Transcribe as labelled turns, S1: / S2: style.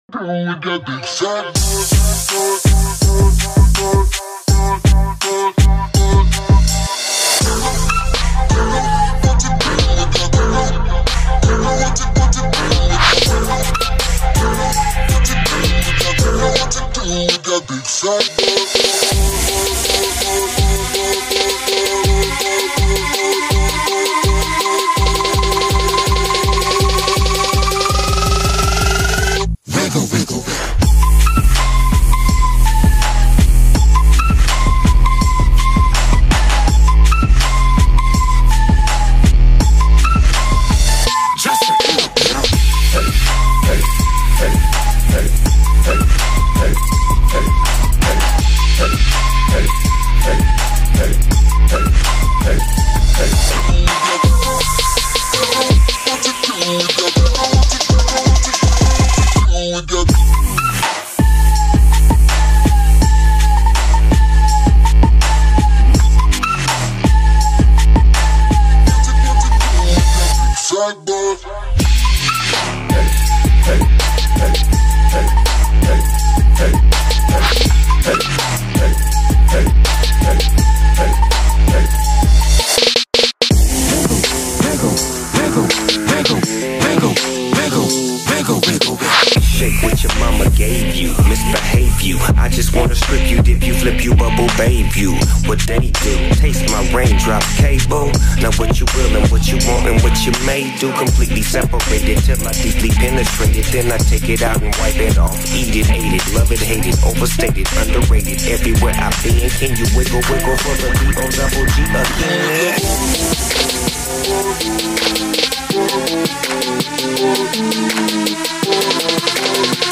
S1: We got the side. We got big side.
S2: Shake what your mama gave you, misbehave you. I just wanna strip you, dip you, flip you, bubble babe you. What they do, taste my raindrop cable. Now what you will and what you want and what you may do. Completely separated till I deeply penetrate it. Then I take it out and wipe it off. Eat it, ate it, love it, hate it, overstated, underrated. Everywhere I've been, can you wiggle, wiggle for the D-O-double-G again?